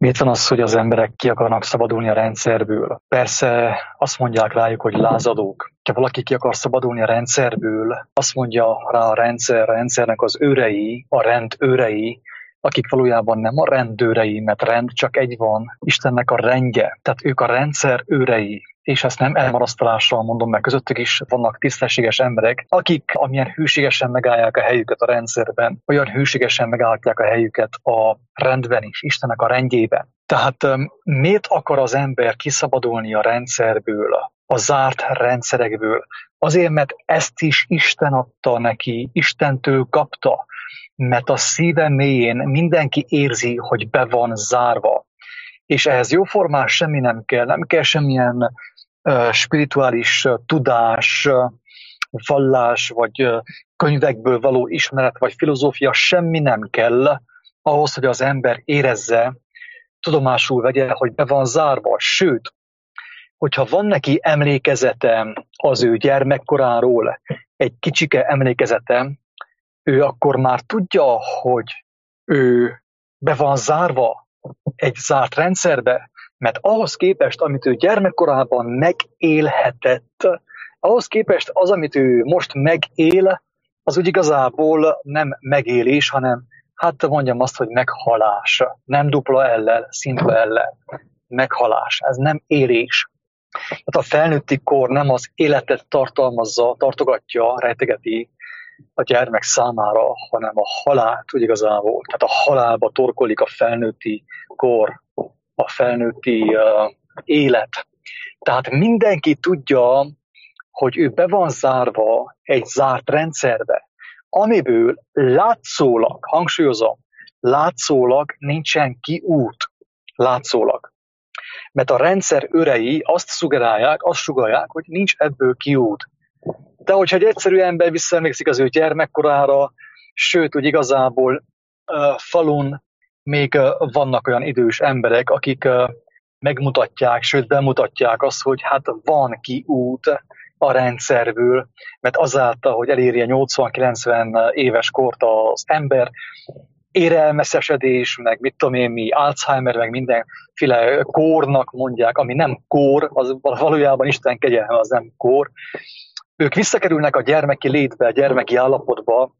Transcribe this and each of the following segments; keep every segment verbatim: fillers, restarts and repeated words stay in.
Miért van az, hogy az emberek ki akarnak szabadulni a rendszerből? Persze azt mondják rájuk, hogy lázadók. Ha valaki ki akar szabadulni a rendszerből, azt mondja rá a rendszer, a rendszernek az őrei, a rend őrei, akik valójában nem a rendőrei, mert rend csak egy van, Istennek a rendje. Tehát ők a rendszer őrei. És ezt nem elmarasztalással mondom, mert közöttük is vannak tisztességes emberek, akik amilyen hűségesen megállják a helyüket a rendszerben, olyan hűségesen megállják a helyüket a rendben is, Istennek a rendjében. Tehát miért akar az ember kiszabadulni a rendszerből, a zárt rendszerekből? Azért, mert ezt is Isten adta neki, Istentől kapta, mert a szíve mélyén mindenki érzi, hogy be van zárva. És ehhez jóformán semmi nem kell, nem kell semmilyen uh, spirituális uh, tudás, uh, vallás, vagy uh, könyvekből való ismeret, vagy filozófia, semmi nem kell ahhoz, hogy az ember érezze, tudomásul vegye, hogy be van zárva. Sőt, hogyha van neki emlékezete az ő gyermekkoráról, egy kicsike emlékezete, ő akkor már tudja, hogy ő be van zárva egy zárt rendszerbe, mert ahhoz képest, amit ő gyermekkorában megélhetett, ahhoz képest az, amit ő most megél, az úgy igazából nem megélés, hanem hát mondjam azt, hogy meghalás. Nem dupla ellel, szintva ellel. Meghalás. Ez nem élés. Tehát a felnőtti kor nem az életet tartalmazza, tartogatja, rejtegeti a gyermek számára, hanem a halált úgy igazából. Tehát a halálba torkolik a felnőtti kor, a felnőtti uh, élet. Tehát mindenki tudja, hogy ő be van zárva egy zárt rendszerbe, amiből látszólag, hangsúlyozom, látszólag nincsen kiút. Látszólag. Mert a rendszer őrei azt szugerálják, azt sugallják, hogy nincs ebből kiút. De hogyha egy egyszerű ember visszaemlékszik az ő gyermekkorára, sőt, úgy igazából uh, falun még uh, vannak olyan idős emberek, akik uh, megmutatják, sőt bemutatják azt, hogy hát van kiút a rendszerből, mert azáltal, hogy elérje nyolcvan-kilencven éves kort az ember, érelmeszesedés, meg mit tudom én mi, Alzheimer, meg mindenféle kórnak mondják, ami nem kór, az valójában Isten kegyelme, az nem kór. Ők visszakerülnek a gyermeki létbe, a gyermeki állapotba,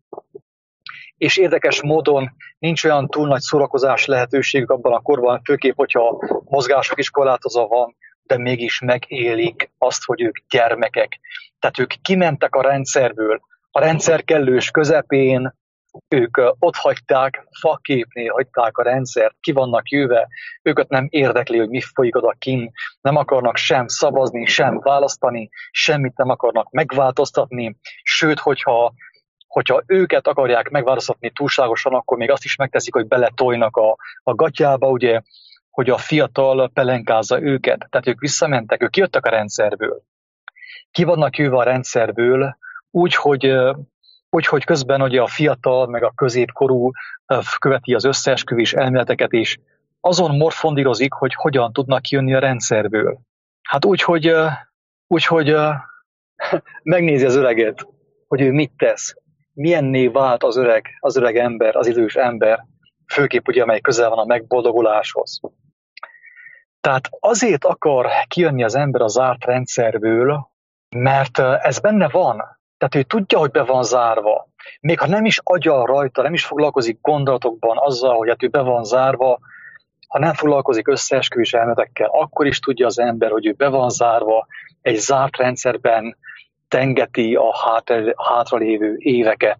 és érdekes módon nincs olyan túl nagy szórakozás lehetőségük abban a korban, főképp, hogyha mozgások is korlátozva van, de mégis megélik azt, hogy ők gyermekek. Tehát ők kimentek a rendszerből, a rendszer kellős közepén, ők ott hagyták, faképnél hagyták a rendszert, ki vannak jöve, őket nem érdekli, hogy mi folyik oda kint, nem akarnak sem szavazni, sem választani, semmit nem akarnak megváltoztatni, sőt, hogyha, hogyha őket akarják megváltoztatni túlságosan, akkor még azt is megteszik, hogy beletojnak a, a gatyába, ugye, hogy a fiatal pelenkázza őket. Tehát ők visszamentek, ők kijöttek a rendszerből. Ki vannak jöve a rendszerből, úgy, hogy Úgyhogy közben ugye a fiatal, meg a középkorú követi az összeesküvés elméleteket, és azon morfondírozik, hogy hogyan tudnak kijönni a rendszerből. Hát úgy, hogy, úgy, hogy megnézi az öreget, hogy ő mit tesz, milyenné vált az öreg, az öreg ember, az idős ember, főképp ugye, amely közel van a megboldoguláshoz. Tehát azért akar kijönni az ember a zárt rendszerből, mert ez benne van. Tehát ő tudja, hogy be van zárva. Még ha nem is agyal rajta, nem is foglalkozik gondolatokban azzal, hogy hát ő be van zárva, ha nem foglalkozik összeesküvés elméletekkel, akkor is tudja az ember, hogy ő be van zárva, egy zárt rendszerben tengeti a hátra, hátralévő éveket.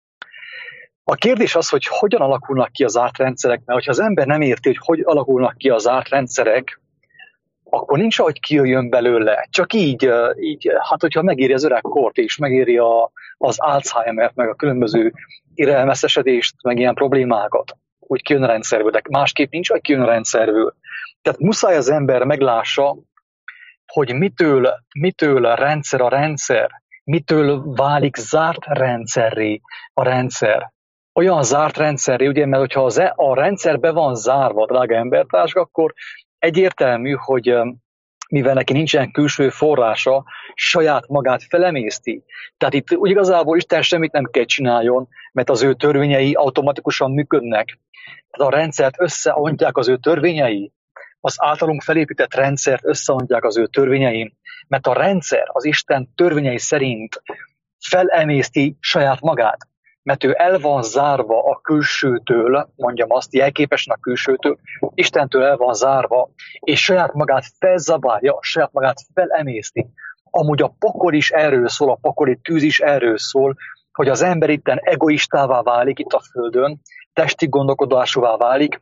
A kérdés az, hogy hogyan alakulnak ki a zárt rendszerek, mert ha az ember nem érti, hogy hogy alakulnak ki a zárt rendszerek, akkor nincs, ahogy kijöjjön belőle. Csak így, így hát hogyha megéri az öreg kort és megéri a, az Alzheimer-t, meg a különböző érelmeszesedést, meg ilyen problémákat, úgy kijön a rendszerből, de másképp nincs, hogy kijön a rendszerből. Tehát muszáj az ember meglássa, hogy mitől, mitől a rendszer a rendszer, mitől válik zárt rendszerré a rendszer. Olyan zárt rendszerré, ugye, mert hogyha az, a rendszer be van zárva, drága embertársak, akkor egyértelmű, hogy mivel neki nincsen külső forrása, saját magát felemészti. Tehát itt úgy igazából Isten semmit nem kell csináljon, mert az ő törvényei automatikusan működnek. Tehát a rendszert összeontják az ő törvényei, az általunk felépített rendszert összeontják az ő törvényei, mert a rendszer az Isten törvényei szerint felemészti saját magát, mert ő el van zárva a külsőtől, mondjam azt, jelképesen a külsőtől, Istentől el van zárva, és saját magát felzabálja, saját magát felemészti. Amúgy a pokol is erről szól, a pokoli tűz is erről szól, hogy az ember itten egoistává válik itt a földön, testi gondolkodásúvá válik,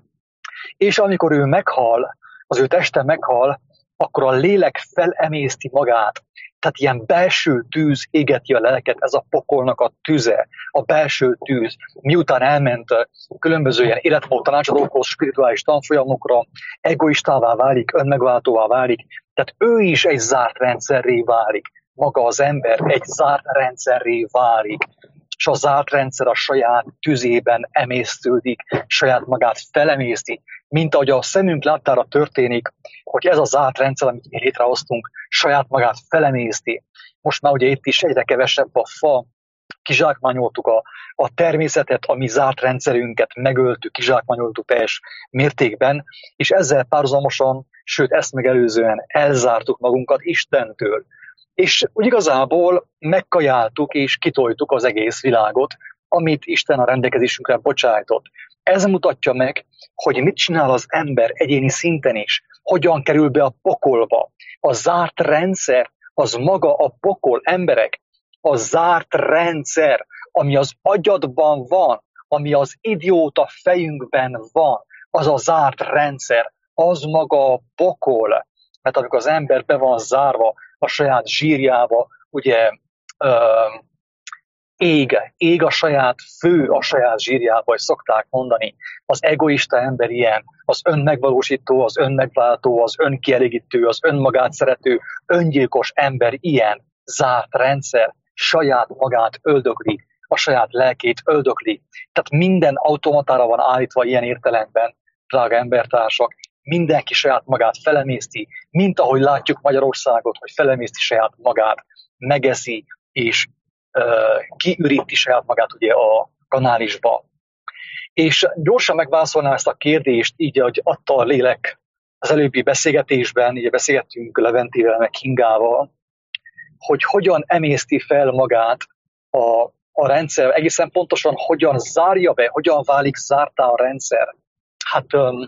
és amikor ő meghal, az ő teste meghal, akkor a lélek felemészti magát. Tehát ilyen belső tűz égeti a lelket, ez a pokolnak a tüze, a belső tűz. Miután elment különböző ilyen életmód tanácsadókhoz, spirituális tanfolyamokra, egoistává válik, önmegváltóvá válik, tehát ő is egy zárt rendszerré válik. Maga az ember egy zárt rendszerré válik, és a zárt rendszer a saját tüzében emésztődik, saját magát felemészti, mint ahogy a szemünk láttára történik, hogy ez a zárt rendszer, amit mi létrehoztunk, saját magát felemészti. Most már ugye itt is egyre kevesebb a fa, kizsákmányoltuk a, a természetet, a mi zárt rendszerünket, megöltük, kizsákmányoltuk teljes mértékben, és ezzel párhuzamosan, sőt ezt megelőzően elzártuk magunkat Istentől. És úgy igazából megkajáltuk és kitoltuk az egész világot, amit Isten a rendelkezésünkre bocsájtott. Ez mutatja meg, hogy mit csinál az ember egyéni szinten is, hogyan kerül be a pokolba. A zárt rendszer, az maga a pokol, emberek. A zárt rendszer, ami az agyadban van, ami az idióta fejünkben van, az a zárt rendszer, az maga a pokol. Mert amikor az ember be van zárva a saját zsírjába, ugye ö, ég, ég a saját fő a saját zsírjába, hogy szokták mondani. Az egoista ember ilyen, az önmegvalósító, az önmegváltó, az önkielégítő, az önmagát szerető, öngyilkos ember ilyen, zárt rendszer, saját magát öldökli, a saját lelkét öldökli. Tehát minden automatára van állítva ilyen értelemben, drága embertársak, mindenki saját magát felemészti, mint ahogy látjuk Magyarországot, hogy felemészti saját magát, megeszi és uh, kiüríti saját magát ugye a kanálisba. És gyorsan megválaszolnám ezt a kérdést, így, ahogy adta a lélek az előbbi beszélgetésben, így beszélgettünk Leventével, meg Kingával, hogy hogyan emészti fel magát a, a rendszer, egészen pontosan hogyan zárja be, hogyan válik zártá a rendszer. Hát um,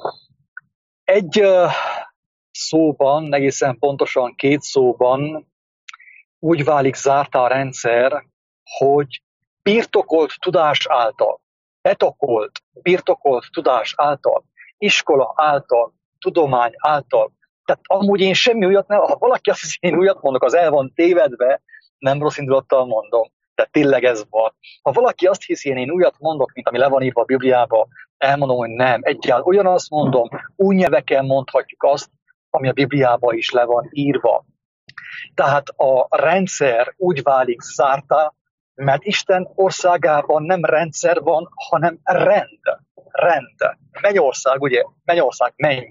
egy uh, szóban, egészen pontosan két szóban úgy válik zártá a rendszer, hogy birtokolt tudás által, betokolt, birtokolt tudás által, iskola által, tudomány által. Tehát amúgy én semmi újat nem, ha valaki azt hiszi, én újat mondok, az el van tévedve, nem rossz indulattal mondom, de tényleg ez van. Ha valaki azt hiszi, én újat mondok, mint ami le van írva a Bibliába, elmondom, hogy nem. Egyáltalán ugyanazt mondom, új nyelveken mondhatjuk azt, ami a Bibliában is le van írva. Tehát a rendszer úgy válik zártá, mert Isten országában nem rendszer van, hanem rend. Rend. Mennyország, ugye? Mennyország, menny.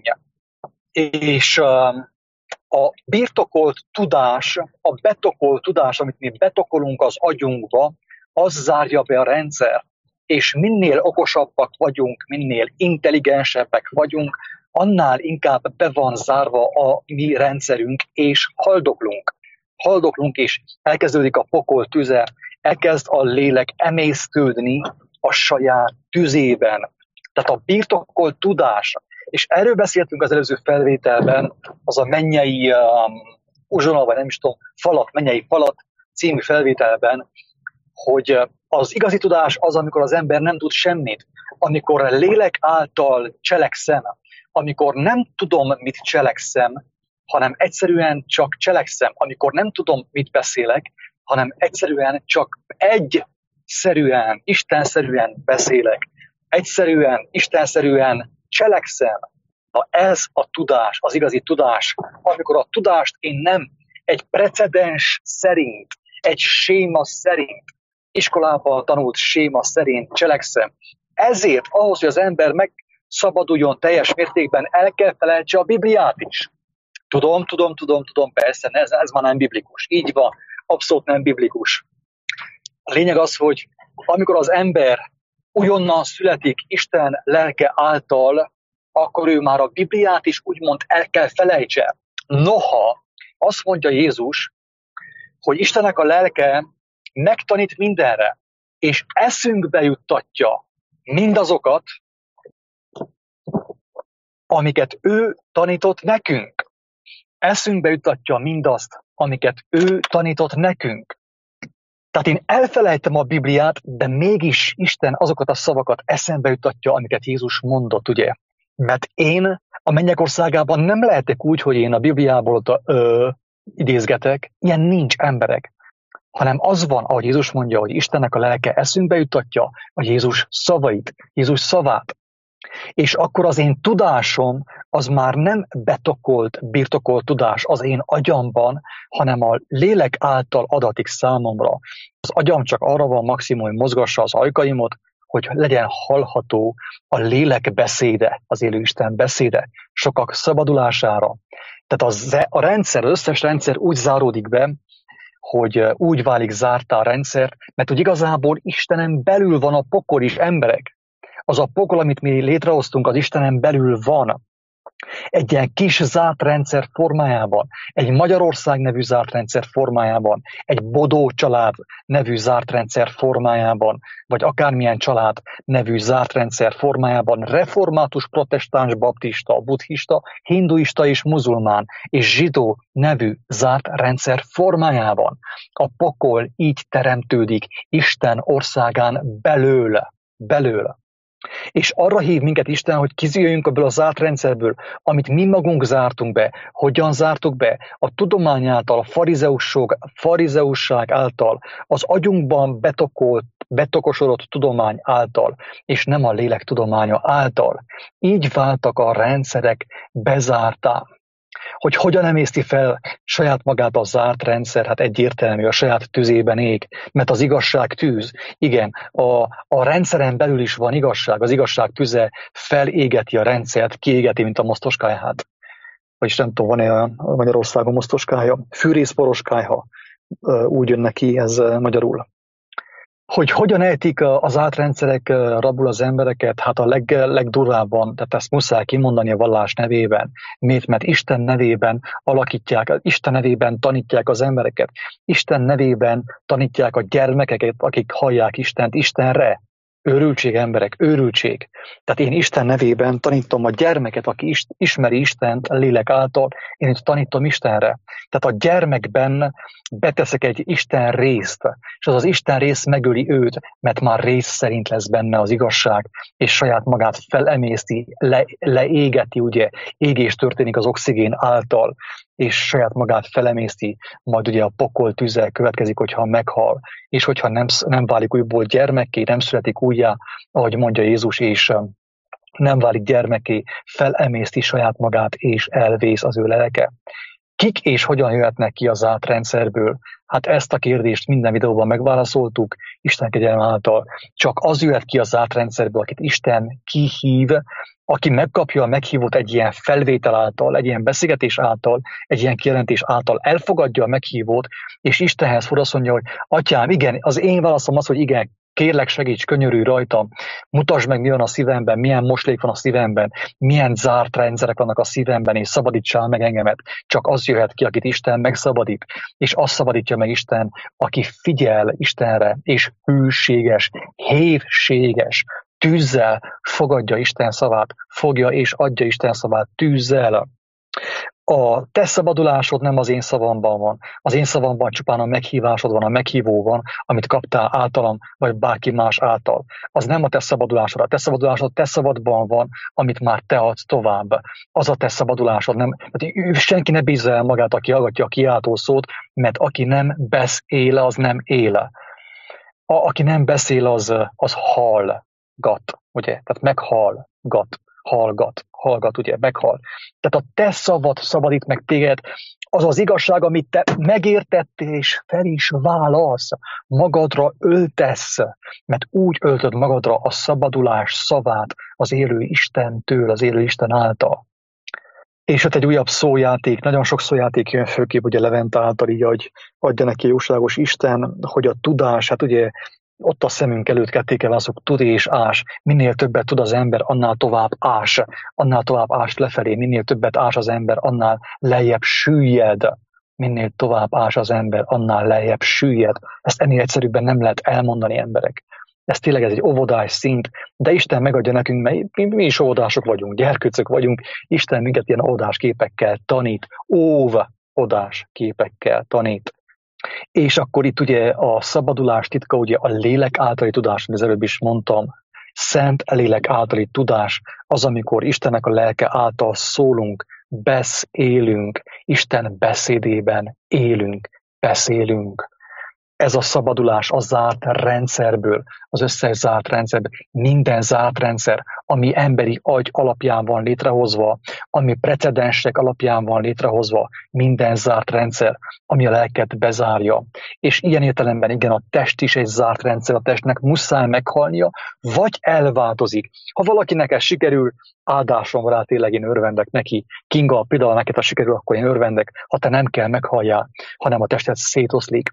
És a birtokolt tudás, a betokolt tudás, amit mi betokolunk az agyunkba, az zárja be a rendszer. És minél okosabbak vagyunk, minél intelligensebbek vagyunk, annál inkább be van zárva a mi rendszerünk, és haldoklunk. Haldoklunk, és elkezdődik a pokol tüze, elkezd a lélek emésztődni a saját tüzében. Tehát a birtokolt tudás, és erről beszéltünk az előző felvételben, az a mennyei um, uzsona, vagy nem is tudom, falat, mennyei falat című felvételben, hogy az igazi tudás az, amikor az ember nem tud semmit, amikor lélek által cselekszem, amikor nem tudom, mit cselekszem, hanem egyszerűen csak cselekszem, amikor nem tudom, mit beszélek, hanem egyszerűen csak egyszerűen, istenszerűen beszélek, egyszerűen, istenszerűen cselekszem. Na ez a tudás, az igazi tudás, amikor a tudást én nem egy precedens szerint, egy séma szerint, iskolában tanult séma szerint cselekszem. Ezért ahhoz, hogy az ember megszabaduljon teljes mértékben, el kell felejtse a Bibliát is. Tudom, tudom, tudom, tudom, persze, ez, ez már nem biblikus. Így van, abszolút nem biblikus. A lényeg az, hogy amikor az ember újonnan születik Isten lelke által, akkor ő már a Bibliát is úgymond el kell felejtse. Noha azt mondja Jézus, hogy Istennek a lelke megtanít mindenre, és eszünkbe juttatja mindazokat, amiket ő tanított nekünk. Eszünkbe juttatja mindazt, amiket ő tanított nekünk. Tehát én elfelejtem a Bibliát, de mégis Isten azokat a szavakat eszembe juttatja, amiket Jézus mondott, ugye? Mert én a mennyek országában nem lehetek úgy, hogy én a Bibliából ö, idézgetek. Ilyen nincs, emberek. Hanem az van, ahogy Jézus mondja, hogy Istennek a lelke eszünkbe juttatja a Jézus szavait, Jézus szavát. És akkor az én tudásom az már nem betokolt, birtokolt tudás az én agyamban, hanem a lélek által adatik számomra. Az agyam csak arra van maximum, hogy mozgassa az ajkaimot, hogy legyen hallható a lélek beszéde, az élő Isten beszéde, sokak szabadulására. Tehát az, a rendszer, az összes rendszer úgy záródik be, hogy úgy válik zártá a rendszer, mert hogy igazából Istenen belül van a pokol is, emberek. Az a pokol, amit mi létrehoztunk, az Istenen belül van. Egy ilyen kis zárt rendszer formájában, egy Magyarország nevű zárt rendszer formájában, egy Bodó család nevű zárt rendszer formájában, vagy akármilyen család nevű zárt rendszer formájában, református, protestáns, baptista, buddhista, hinduista és muzulmán és zsidó nevű zárt rendszer formájában. A pokol így teremtődik Isten országán belül. belül. És arra hív minket Isten, hogy kizijöjjünk ebből a zárt rendszerből, amit mi magunk zártunk be. Hogyan zártuk be? A tudomány által, a farizeusság által, az agyunkban betokolt, betokosodott tudomány által, és nem a lélek tudománya által. Így váltak a rendszerek bezártá. Hogy hogyan emészti fel saját magát a zárt rendszer, hát egyértelmű, a saját tüzében ég, mert az igazság tűz. Igen, a, a rendszeren belül is van igazság, az igazság tüze felégeti a rendszert, kiégeti, mint a mosztoskályhát. Vagyis nem tudom, van-e olyan Magyarországon mosztoskája? Fűrészporoskályha, úgy jön neki ez magyarul. Hogy hogyan ejtik az átrendszerek rabul az embereket, hát a leg, legdurvábban, tehát ezt muszáj kimondani a vallás nevében. Miért? Mert Isten nevében alakítják, Isten nevében tanítják az embereket. Isten nevében tanítják a gyermekeket, akik hallják Istent Istenre. Őrültség, emberek, őrültség. Tehát én Isten nevében tanítom a gyermeket, aki ismeri Istent a lélek által, én itt tanítom Istenre. Tehát a gyermekben beteszek egy Isten részt, és az az Isten rész megöli őt, mert már rész szerint lesz benne az igazság, és saját magát felemészti, le, leégeti, ugye, égés történik az oxigén által, és saját magát felemészti, majd ugye a pokol tüze következik, hogyha meghal, és hogyha nem, nem válik újból gyermekké, nem születik újjá, ahogy mondja Jézus, és nem válik gyermekké, felemészti saját magát, és elvész az ő lelke. Kik és hogyan jöhetnek ki az átrendszerből? Hát ezt a kérdést minden videóban megválaszoltuk, Isten kegyelme által. Csak az jöhet ki az átrendszerből, akit Isten kihív, aki megkapja a meghívót egy ilyen felvétel által, egy ilyen beszélgetés által, egy ilyen kijelentés által, elfogadja a meghívót, és Istenhez fordul, azt mondja, hogy atyám, igen, az én válaszom az, hogy igen, kérlek, segíts, könyörülj rajtam, mutasd meg, mi van a szívemben, milyen moslék van a szívemben, milyen zárt rendszerek vannak a szívemben, és szabadítsál meg engemet. Csak az jöhet ki, akit Isten megszabadít, és azt szabadítja meg Isten, aki figyel Istenre, és hűséges, hévséges, tűzzel fogadja Isten szavát, fogja és adja Isten szavát tűzzel. A te szabadulásod nem az én szavamban van. Az én szavamban csupán a meghívásod van, a meghívó van, amit kaptál általam, vagy bárki más által. Az nem a te szabadulásod. A te szabadulásod te szabadban van, amit már te adsz tovább. Az a te szabadulásod. Nem, senki ne bízza el magát, aki hallgatja a kiáltó szót, mert aki nem beszél, az nem él. A, aki nem beszél, az, az hallgat, ugye? Tehát meghallgat. Hallgat, hallgat, ugye, meghal. Tehát a te szavad szabadít meg téged, az az igazság, amit te megértettél, és fel is válasz, magadra öltesz, mert úgy öltöd magadra a szabadulás szavát az élő Istentől, az élő Isten által. És ott egy újabb szójáték, nagyon sok szójáték jön főképp, ugye Levente által így, hogy adja neki jóságos Isten, hogy a tudás, hát ugye ott a szemünk előtt ketté kell válaszok, tud és ás. Minél többet tud az ember, annál tovább ás. Annál tovább ás lefelé, minél többet ás az ember, annál lejjebb süllyed. Minél tovább ás az ember, annál lejjebb süllyed. Ezt ennél egyszerűbben nem lehet elmondani, emberek. Ez tényleg ez egy óvodás szint, de Isten megadja nekünk, mert mi, mi is óvodások vagyunk, gyerkőcök vagyunk, Isten minket ilyen óvodás képekkel tanít, óvodás képekkel tanít. És akkor itt ugye a szabadulás titka, ugye a lélek általi tudás, amit az előbb is mondtam, szent lélek általi tudás, az, amikor Istennek a lelke által szólunk, beszélünk, Isten beszédében élünk, beszélünk. Ez a szabadulás a zárt rendszerből, az összes zárt rendszerből, minden zárt rendszer, ami emberi agy alapján van létrehozva, ami precedensek alapján van létrehozva, minden zárt rendszer, ami a lelket bezárja. És ilyen értelemben igen, a test is egy zárt rendszer, a testnek muszáj meghalnia, vagy elváltozik. Ha valakinek ez sikerül, áldásom rá, tényleg én örvendek neki. Kinga, például neked ha sikerül, akkor én örvendek, ha te nem kell meghalljál, hanem a tested szétoszlik.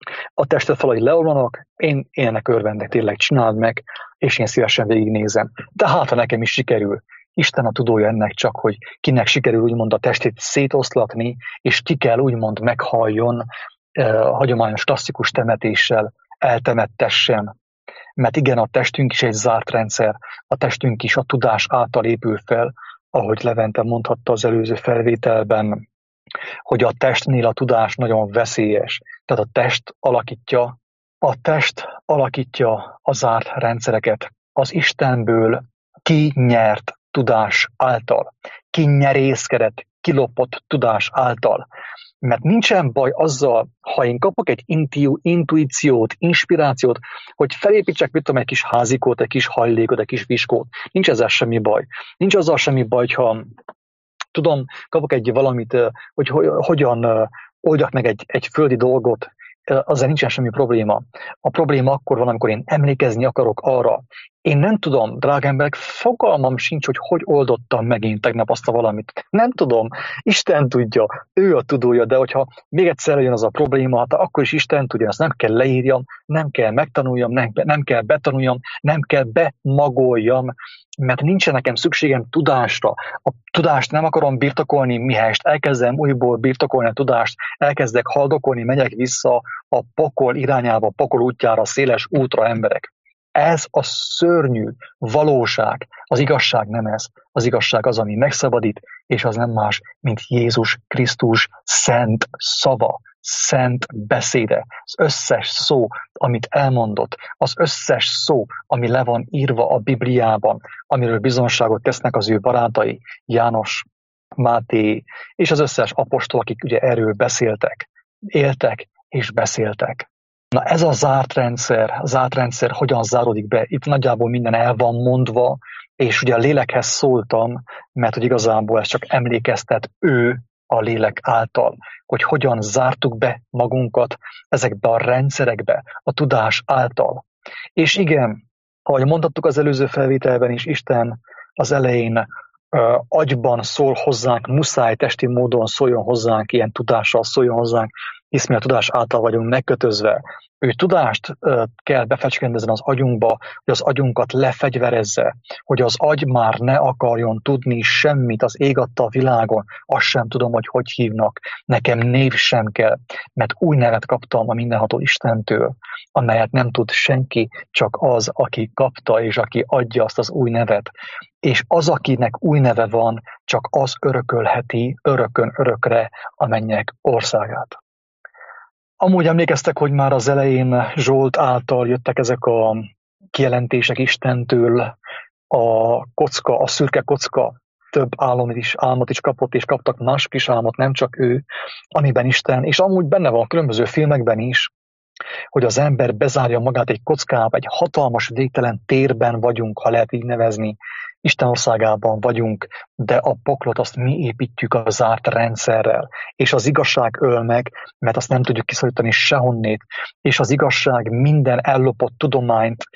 A testet falai leomlanak, én, én ennek örvendek, tényleg csináld meg, és én szívesen végignézem. De hát, ha nekem is sikerül, Isten a tudója ennek csak, hogy kinek sikerül úgymond a testét szétoszlatni, és ki kell úgymond meghalljon eh, hagyományos klasszikus temetéssel, eltemettessen. Mert igen, a testünk is egy zárt rendszer, a testünk is a tudás által épül fel, ahogy Levente mondhatta az előző felvételben, hogy a testnél a tudás nagyon veszélyes. Tehát a test alakítja, a test alakítja a zárt rendszereket. Az Istenből kinyert tudás által, kinyerészkedett, kilopott tudás által. Mert nincsen baj azzal, ha én kapok egy intu- intuíciót, inspirációt, hogy felépítsek, mit tudom, egy kis házikót, egy kis hajlékot, egy kis viskót. Nincs ezzel semmi baj. Nincs azzal semmi baj, ha tudom, kapok egy valamit, hogy hogyan oldjak meg egy, egy földi dolgot, azzal nincsen semmi probléma. A probléma akkor van, amikor én emlékezni akarok arra. Én nem tudom, drága emberek, fogalmam sincs, hogy hogy oldottam meg én tegnap azt a valamit. Nem tudom, Isten tudja, ő a tudója, de hogyha még egyszer jön az a probléma, hát akkor is Isten tudja, azt nem kell leírjam, nem kell megtanuljam, nem, nem kell betanuljam, nem kell bemagoljam, mert nincsen nekem szükségem tudásra. A tudást nem akarom birtokolni, mihelyest elkezdem újból birtokolni a tudást, elkezdek haldokolni, megyek vissza a pokol irányába, a pokol útjára, a széles útra, emberek. Ez a szörnyű valóság. Az igazság nem ez. Az igazság az, ami megszabadít, és az nem más, mint Jézus Krisztus szent szava, szent beszéde. Az összes szó, amit elmondott, az összes szó, ami le van írva a Bibliában, amiről bizonságot tesznek az ő barátai, János, Máté, és az összes apostol, akik ugye erről beszéltek, éltek és beszéltek. Na ez a zárt rendszer, a zárt rendszer hogyan záródik be? Itt nagyjából minden el van mondva, és ugye a lélekhez szóltam, mert hogy igazából ez csak emlékeztet ő a lélek által, hogy hogyan zártuk be magunkat ezekbe a rendszerekbe, a tudás által. És igen, ahogy mondhattuk az előző felvételben is, Isten az elején uh, agyban szól hozzánk, muszáj testi módon szóljon hozzánk, ilyen tudással szóljon hozzánk, hisz mi a tudás által vagyunk megkötözve. Ő tudást uh, kell befecskendezni az agyunkba, hogy az agyunkat lefegyverezze, hogy az agy már ne akarjon tudni semmit az ég adta világon, azt sem tudom, hogy hogy hívnak. Nekem név sem kell, mert új nevet kaptam a mindenható Istentől, amelyet nem tud senki, csak az, aki kapta és aki adja azt az új nevet. És az, akinek új neve van, csak az örökölheti örökön örökre a mennyek országát. Amúgy emlékeztek, hogy már az elején Zsolt által jöttek ezek a kijelentések Istentől, a kocka, a szürke kocka több álmot is, álmot is kapott, és kaptak mások is álmot, nem csak ő, amiben Isten, és amúgy benne van a különböző filmekben is, hogy az ember bezárja magát egy kockába, egy hatalmas végtelen térben vagyunk, ha lehet így nevezni, Isten országában vagyunk, de a poklot azt mi építjük a zárt rendszerrel, és az igazság öl meg, mert azt nem tudjuk kiszorítani sehonnét, és az igazság minden ellopott tudományt,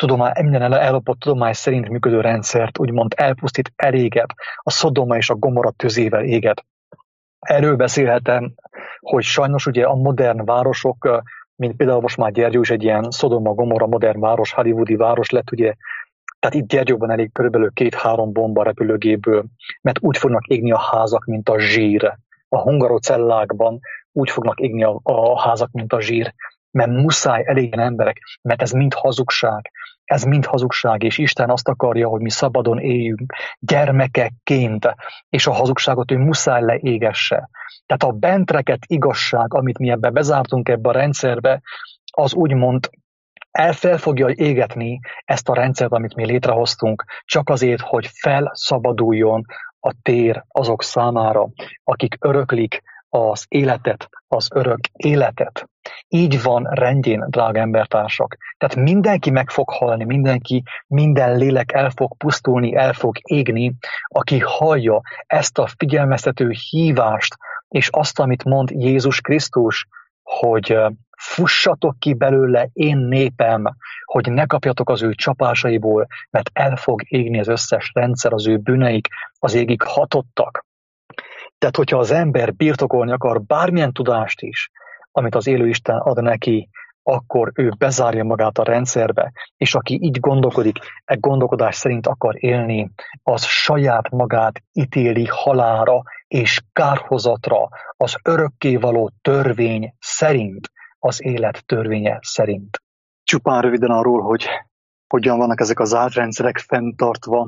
tudomány, minden ellopott tudomány szerint működő rendszert úgymond elpusztít, eléget, a Szodoma és a Gomorra tüzével éget. Erről beszélhetem, hogy sajnos ugye a modern városok, mint például most már Gyergyó is egy ilyen Szodoma, Gomorra modern város, hollywoodi város lett, ugye, tehát itt Gyergyóban elég körülbelül két-három bomba repülőgépből, mert úgy fognak égni a házak, mint a zsír. A hungarocellákban úgy fognak égni a, a házak, mint a zsír, mert muszáj elégjen emberek, mert ez mind hazugság. Ez mind hazugság, és Isten azt akarja, hogy mi szabadon éljünk gyermekekként, és a hazugságot ő muszáj leégesse. Tehát a bentreket igazság, amit mi ebbe bezártunk ebbe a rendszerbe, az úgymond el fel fogja égetni ezt a rendszert, amit mi létrehoztunk, csak azért, hogy felszabaduljon a tér azok számára, akik öröklik az életet, az örök életet. Így van rendjén, drága embertársak. Tehát mindenki meg fog halni, mindenki, minden lélek el fog pusztulni, el fog égni, aki hallja ezt a figyelmeztető hívást, és azt, amit mond Jézus Krisztus, hogy fussatok ki belőle, én népem, hogy ne kapjatok az ő csapásaiból, mert el fog égni az összes rendszer, az ő bűneik az égig hatottak. Tehát, hogyha az ember birtokolni akar bármilyen tudást is, amit az élő Isten ad neki, akkor ő bezárja magát a rendszerbe, és aki így gondolkodik, e gondolkodás szerint akar élni, az saját magát ítéli halálra és kárhozatra az örökkévaló törvény szerint, az élet törvénye szerint. Csupán röviden arról, hogy hogyan vannak ezek az átrendszerek fenntartva.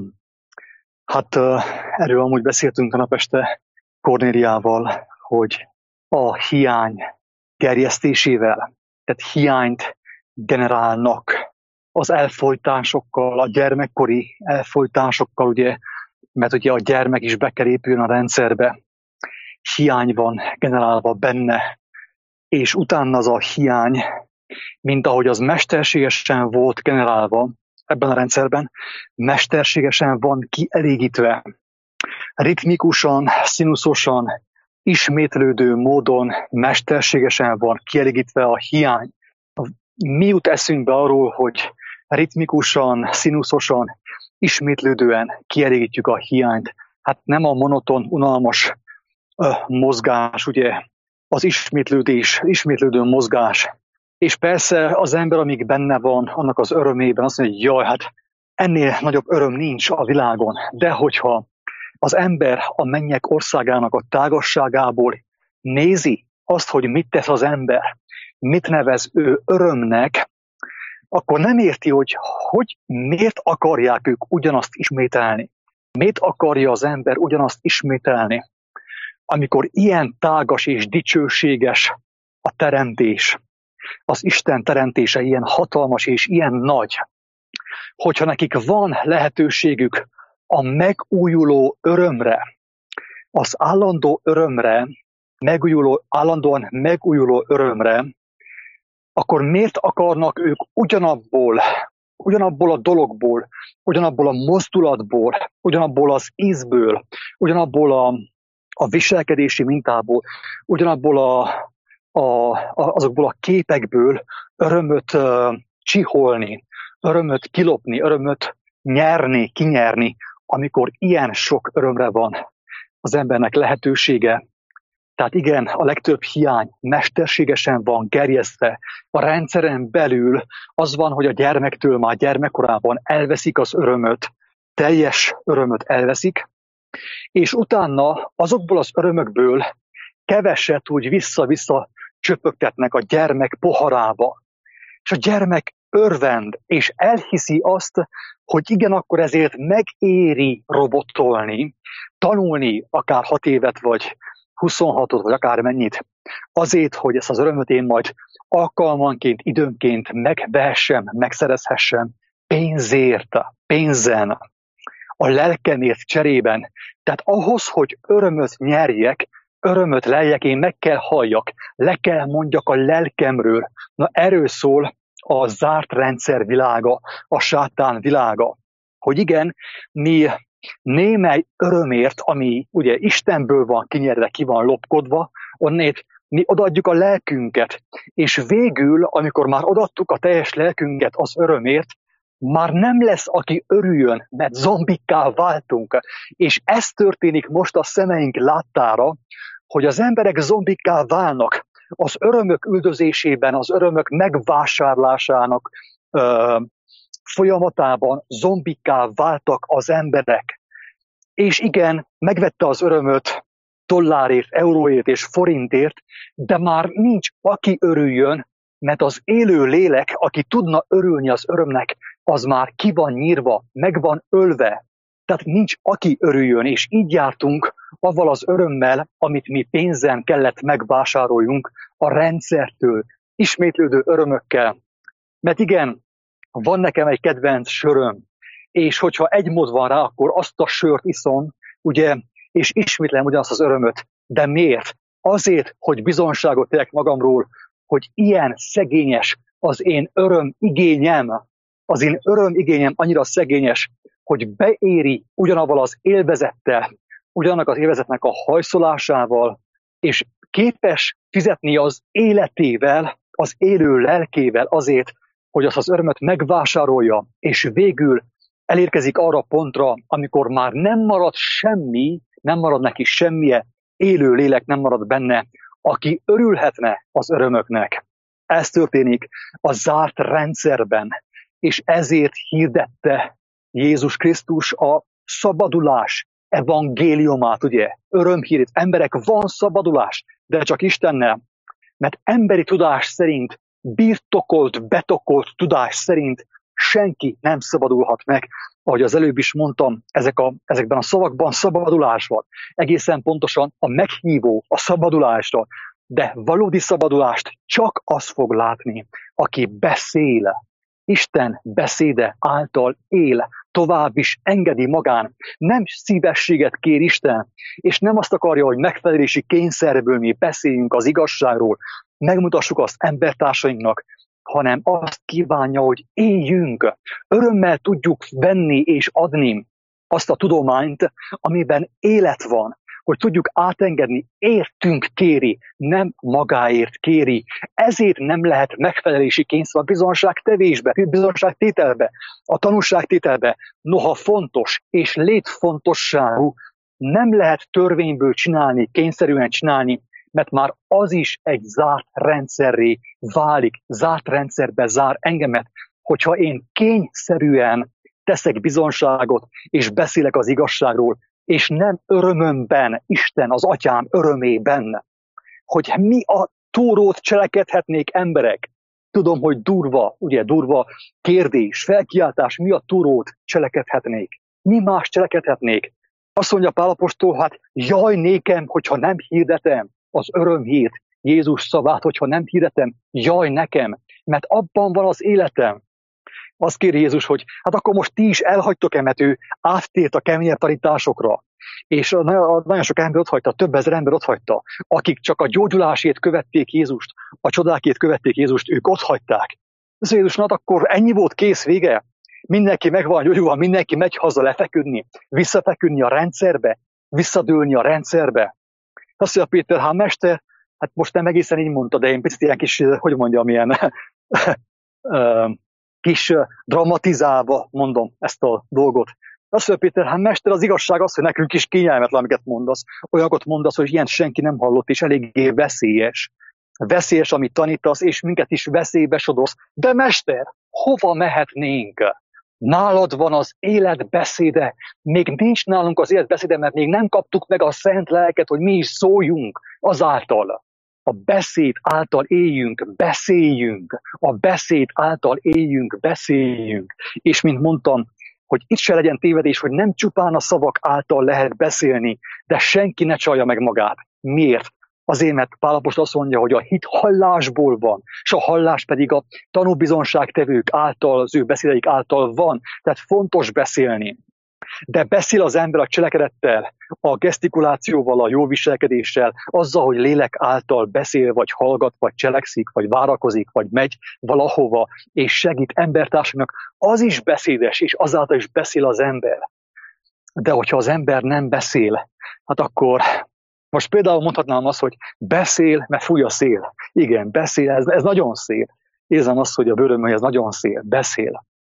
Hát erről amúgy beszéltünk a napeste Kornéliával, hogy a hiány gerjesztésével, tehát hiányt generálnak az elfolytásokkal, a gyermekkori elfolytásokkal, ugye, mert ugye a gyermek is be kell épüljön a rendszerbe, hiány van generálva benne, és utána az a hiány, mint ahogy az mesterségesen volt generálva ebben a rendszerben, mesterségesen van kielégítve, ritmikusan, színuszosan, ismétlődő módon mesterségesen van kielégítve a hiány. Mi jut eszünkbe arról, hogy ritmikusan, színuszosan, ismétlődően kielégítjük a hiányt? Hát nem a monoton, unalmas ö, mozgás, ugye, az ismétlődés, ismétlődő mozgás. És persze az ember, amíg benne van, annak az örömében azt mondja, hogy jaj, hát ennél nagyobb öröm nincs a világon. De hogyha az ember a mennyek országának a tágasságából nézi azt, hogy mit tesz az ember, mit nevez ő örömnek, akkor nem érti, hogy, hogy miért akarják ők ugyanazt ismételni. Miért akarja az ember ugyanazt ismételni, amikor ilyen tágas és dicsőséges a teremtés, az Isten teremtése ilyen hatalmas és ilyen nagy, hogyha nekik van lehetőségük a megújuló örömre, az állandó örömre, megújuló, állandóan megújuló örömre, akkor miért akarnak ők ugyanabból, ugyanabból a dologból, ugyanabból a mozdulatból, ugyanabból az ízből, ugyanabból a, a viselkedési mintából, ugyanabból a, a, azokból a képekből örömöt uh, csiholni, örömöt kilopni, örömöt nyerni, kinyerni, amikor ilyen sok örömre van az embernek lehetősége. Tehát igen, a legtöbb hiány mesterségesen van gerjesztve. A rendszeren belül az van, hogy a gyermektől már gyermekkorában elveszik az örömöt, teljes örömöt elveszik, és utána azokból az örömökből keveset úgy vissza-vissza csöpögtetnek a gyermek poharába. És a gyermek örvend, és elhiszi azt, hogy igen, akkor ezért megéri robotolni, tanulni akár hat évet, vagy huszonhatot, vagy akár mennyit, azért, hogy ezt az örömöt én majd alkalmanként, időnként megvehessem, megszerezhessem pénzért, pénzen, a lelkemért cserében. Tehát ahhoz, hogy örömöt nyerjek, örömöt leljek, én meg kell halljak, le kell mondjak a lelkemről. Na erről szól a zárt rendszer világa, a sátán világa. Hogy igen, mi némely örömért, ami ugye Istenből van kinyerve, ki van lopkodva, onnét mi odaadjuk a lelkünket. És végül, amikor már odaadtuk a teljes lelkünket az örömért, Már nem lesz, aki örüljön, mert zombikká váltunk. És ez történik most a szemeink láttára, hogy az emberek zombikká válnak az örömök üldözésében, az örömök megvásárlásának ö, folyamatában zombikká váltak az emberek. És igen, megvette az örömöt dollárért, euróért és forintért, de már nincs, aki örüljön, mert az élő lélek, aki tudna örülni az örömnek, az már ki van nyírva, meg van ölve. Tehát nincs, aki örüljön, és így jártunk avval az örömmel, amit mi pénzen kellett megvásároljunk a rendszertől, ismétlődő örömökkel. Mert igen, van nekem egy kedvenc söröm, és hogyha egy mód van rá, akkor azt a sört iszom, ugye, és ismétlem ugyanazt az örömöt. De miért? Azért, hogy bizonságot tegyek magamról, hogy ilyen szegényes az én öröm igényem. Az én öröm igényem annyira szegényes, hogy beéri ugyanavval az élvezettel, ugyanak az élvezetnek a hajszolásával, és képes fizetni az életével, az élő lelkével azért, hogy azt az örömöt megvásárolja, és végül elérkezik arra a pontra, amikor már nem marad semmi, nem marad neki semmije, élő lélek nem marad benne, aki örülhetne az örömöknek. Ez történik a zárt rendszerben, és ezért hirdette Jézus Krisztus a szabadulás evangéliumát, ugye? Örömhírét. Emberek, van szabadulás, de csak Istennel. Mert emberi tudás szerint, birtokolt, betokolt tudás szerint senki nem szabadulhat meg. Ahogy az előbb is mondtam, ezek a, ezekben a szavakban szabadulás van. Egészen pontosan a meghívó a szabadulásra. De valódi szabadulást csak az fog látni, aki beszél. Isten beszéde által él, tovább is engedi magán. Nem szívességet kér Isten, és nem azt akarja, hogy megfelelési kényszerből mi beszéljünk az igazságról, megmutassuk azt embertársainknak, hanem azt kívánja, hogy éljünk. Örömmel tudjuk venni és adni azt a tudományt, amiben élet van, hogy tudjuk átengedni, értünk kéri, nem magáért kéri. Ezért nem lehet megfelelési kényszer a bizonságtevésbe, bizonságtételbe, a tanúságtételbe. Noha fontos és létfontosságú, nem lehet törvényből csinálni, kényszerűen csinálni, mert már az is egy zárt rendszerré válik, zárt rendszerbe zár engemet, hogyha én kényszerűen teszek bizonságot, és beszélek az igazságról, és nem örömömben, Isten az atyám örömében, hogy mi a túrót cselekedhetnék emberek. Tudom, hogy durva, ugye durva kérdés, felkiáltás, mi a túrót cselekedhetnék. Mi más cselekedhetnék? Azt mondja Pál apostol, hát jaj nékem, hogyha nem hirdetem az örömhírt, Jézus szavát, hogyha nem hirdetem, jaj nekem, mert abban van az életem. Azt kéri Jézus, hogy hát akkor most ti is elhagytok-e, mert ő áttért a keményebb tanításokra. És nagyon sok ember ott hagyta, több ezer ember ott hagyta, akik csak a gyógyulásért követték Jézust, a csodákért követték Jézust, ők ott hagyták. Ez Jézus, hát akkor ennyi volt, kész, vége. Mindenki meg van gyógyulva, mindenki megy haza lefeküdni, visszafeküdni a rendszerbe, visszadőlni a rendszerbe. Azt mondja Péter, hát mester, hát most nem egészen így mondta, de én picit ilyen kis, hogy mondjam, ilyen kis dramatizálva mondom ezt a dolgot. Azt mondja Péter, hát mester, az igazság az, hogy nekünk is kényelmetlen, amiket mondasz. Olyanokat mondasz, hogy ilyen senki nem hallott, és eléggé veszélyes. Veszélyes, amit tanítasz, és minket is veszélybe sodorsz. De mester, hova mehetnénk? Nálad van az élet beszéde. Még nincs nálunk az élet beszéde, mert még nem kaptuk meg a szent lelket, hogy mi is szóljunk azáltal. A beszéd által éljünk, beszéljünk. A beszéd által éljünk, beszéljünk. És mint mondtam, hogy itt se legyen tévedés, hogy nem csupán a szavak által lehet beszélni, de senki ne csalja meg magát. Miért? Azért, mert Pál apostol azt mondja, hogy a hit hallásból van, és a hallás pedig a tanúbizonságtevők által, az ő beszédeik által van. Tehát fontos beszélni. De beszél az ember a cselekedettel, a gesztikulációval, a jó viselkedéssel, azzal, hogy lélek által beszél, vagy hallgat, vagy cselekszik, vagy várakozik, vagy megy valahova, és segít embertársaknak, az is beszédes, és azáltal is beszél az ember. De hogyha az ember nem beszél, hát akkor most például mondhatnám azt, hogy beszél, mert fúj a szél. Igen, beszél, ez, ez nagyon szél. Érzem azt, hogy a bőröm, hogy ez nagyon szél, beszél.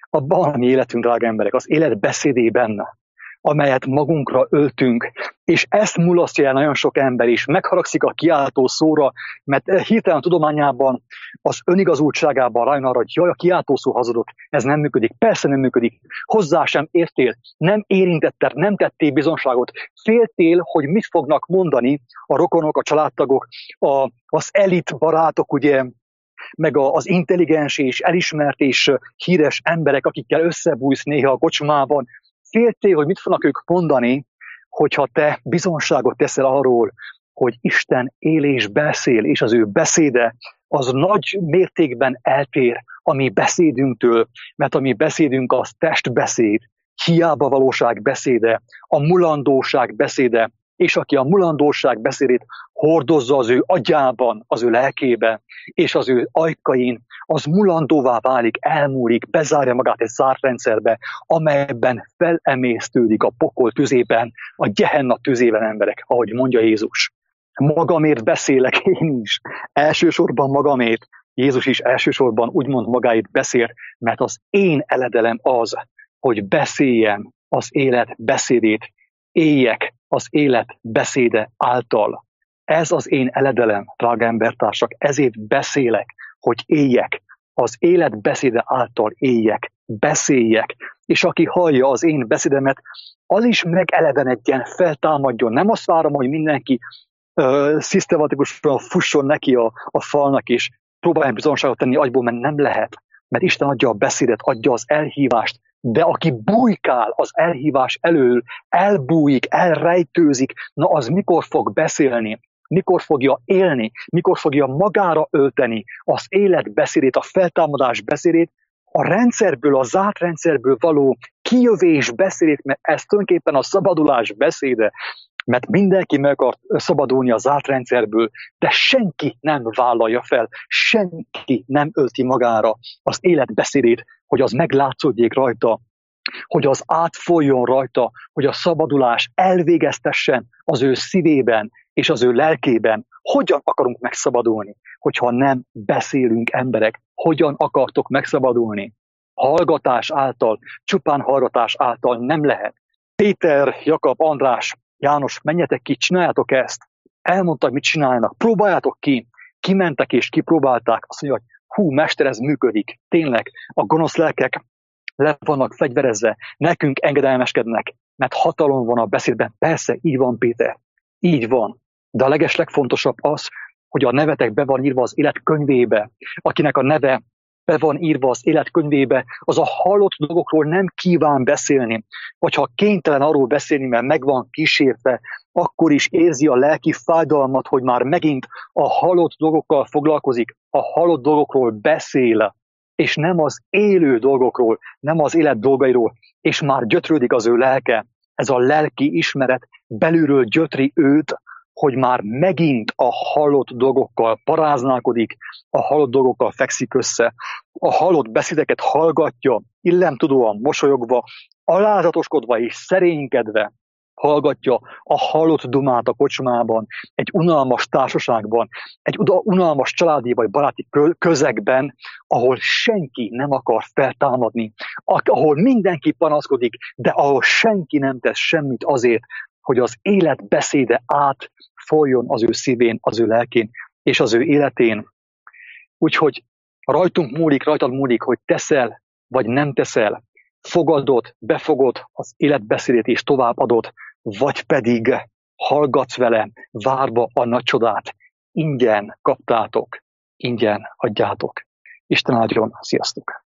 Abban a mi életünk, drága emberek, az élet beszédében, amelyet magunkra öltünk, és ezt mulasztja el nagyon sok ember is, megharagszik a kiáltó szóra, mert hirtelen tudományában, az önigazultságában rájön arra, hogy jaj, a kiáltó szó hazudott, ez nem működik, persze nem működik, hozzá sem értél, nem érintetted, nem tettél bizonságot, féltél, hogy mit fognak mondani a rokonok, a családtagok, a, az elit barátok, ugye, meg az intelligens és elismert és híres emberek, akikkel összebújsz néha a kocsmában. Féltél, hogy mit fognak ők mondani, hogyha te bizonságot teszel arról, hogy Isten él és beszél, és az ő beszéde az nagy mértékben eltér a mi beszédünktől, mert a mi beszédünk az testbeszéd, hiába valóság beszéde, a mulandóság beszéde, és aki a mulandóság beszédét hordozza az ő agyában, az ő lelkében, és az ő ajkain, az mulandóvá válik, elmúlik, bezárja magát egy zárt rendszerbe, amelyben felemésztődik a pokol tüzében, a Gehenna tüzében, emberek, ahogy mondja Jézus. Magamért beszélek én is, elsősorban magamért. Jézus is elsősorban úgymond magáért beszél, mert az én eledelem az, hogy beszéljem az élet beszédét, éljek az élet beszéde által. Ez az én eledelem, drága embertársak, ezért beszélek, hogy éljek, az élet beszéde által éljek, beszéljek, és aki hallja az én beszédemet, az is megelevenedjen, feltámadjon. Nem azt várom, hogy mindenki uh, szisztematikusan fusson neki a, a falnak, és próbáljon bizonságot tenni agyból, mert nem lehet. Mert Isten adja a beszédet, adja az elhívást, de aki bujkál az elhívás elől, elbújik, elrejtőzik, na az mikor fog beszélni, mikor fogja élni, mikor fogja magára ölteni az élet beszédét, a feltámadás beszédét, a rendszerből, a zárt rendszerből való kijövés beszédét, mert ez tulajdonképpen a szabadulás beszéde, mert mindenki meg akar szabadulni a zárt rendszerből, de senki nem vállalja fel, senki nem ölti magára az élet beszédét, hogy az meglátszódjék rajta, hogy az átfoljon rajta, hogy a szabadulás elvégeztessen az ő szívében és az ő lelkében. Hogyan akarunk megszabadulni, hogyha nem beszélünk, emberek? Hogyan akartok megszabadulni? Hallgatás által, csupán hallgatás által nem lehet. Péter, Jakab, András, János, menjetek ki, csináljátok ezt. Elmondták, mit csinálnak. Próbáljátok ki. Kimentek és kipróbálták. Azt mondja, hogy hú, mester, ez működik. Tényleg, a gonosz lelkek le vannak fegyverezve, nekünk engedelmeskednek, mert hatalom van a beszédben. Persze, így van, Péter. Így van. De a legeslegfontosabb az, hogy a nevetek be van írva az élet könyvébe. Akinek a neve be van írva az élet könyvébe, az a hallott dolgokról nem kíván beszélni. Vagy ha kénytelen arról beszélni, mert meg van kísérve, akkor is érzi a lelki fájdalmat, hogy már megint a hallott dolgokkal foglalkozik, a hallott dolgokról beszél, és nem az élő dolgokról, nem az élet dolgairól, és már gyötrődik az ő lelke. Ez a lelki ismeret belülről gyötri őt, hogy már megint a hallott dolgokkal paráználkodik, a hallott dolgokkal fekszik össze, a hallott beszédeket hallgatja, illemtudóan, mosolyogva, alázatoskodva és szerénykedve hallgatja a hallott dumát a kocsmában, egy unalmas társaságban, egy unalmas családi vagy baráti közegben, ahol senki nem akar feltámadni, ahol mindenki panaszkodik, de ahol senki nem tesz semmit azért, hogy az élet beszéde átfoljon az ő szívén, az ő lelkén és az ő életén. Úgyhogy rajtunk múlik, rajtad múlik, hogy teszel vagy nem teszel, fogadod, befogod az életbeszédét és továbbadod, vagy pedig hallgatsz vele, várva a nagy csodát. Ingyen kaptátok, ingyen adjátok. Isten áldjon, sziasztok!